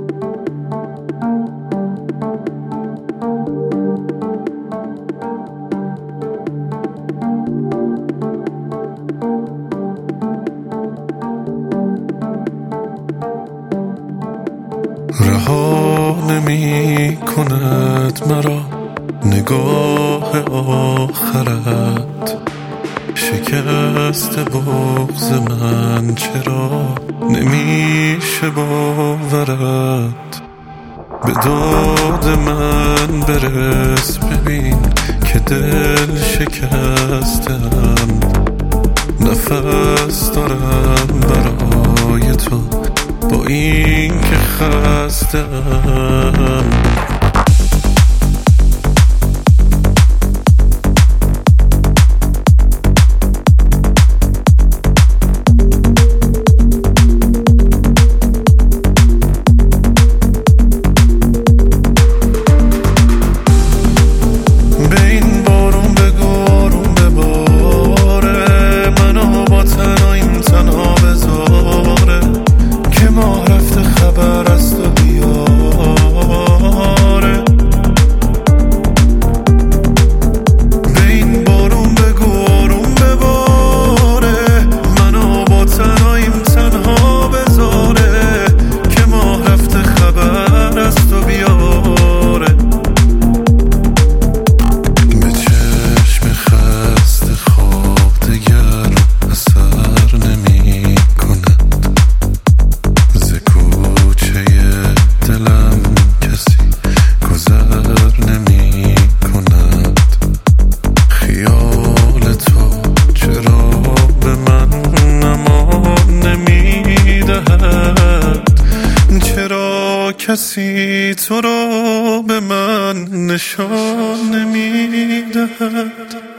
رها نمی کند مرا نگاه آخرت، شکست بغض من چرا نمیشه باورت. به داد من برس ببین که دل شکستم، نفس دارم برای تو با این که خستم. کسی تو رو به من نشان نمیدهد.